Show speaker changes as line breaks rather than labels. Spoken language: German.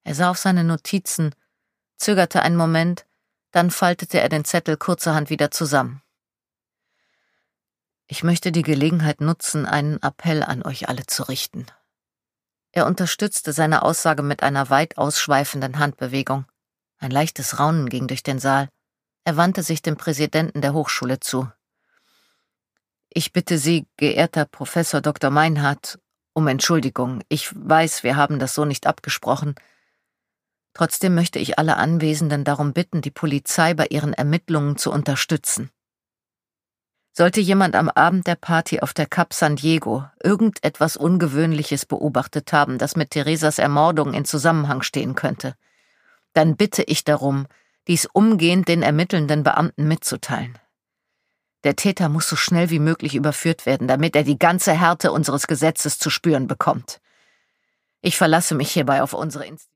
Er sah auf seine Notizen, zögerte einen Moment, dann faltete er den Zettel kurzerhand wieder zusammen. Ich möchte die Gelegenheit nutzen, einen Appell an euch alle zu richten. Er unterstützte seine Aussage mit einer weit ausschweifenden Handbewegung. Ein leichtes Raunen ging durch den Saal. Er wandte sich dem Präsidenten der Hochschule zu. Ich bitte Sie, geehrter Professor Dr. Meinhardt, um Entschuldigung. Ich weiß, wir haben das so nicht abgesprochen. Trotzdem möchte ich alle Anwesenden darum bitten, die Polizei bei ihren Ermittlungen zu unterstützen. Sollte jemand am Abend der Party auf der Cap San Diego irgendetwas Ungewöhnliches beobachtet haben, das mit Theresas Ermordung in Zusammenhang stehen könnte, dann bitte ich darum, dies umgehend den ermittelnden Beamten mitzuteilen. Der Täter muss so schnell wie möglich überführt werden, damit er die ganze Härte unseres Gesetzes zu spüren bekommt. Ich verlasse mich hierbei auf unsere Institution.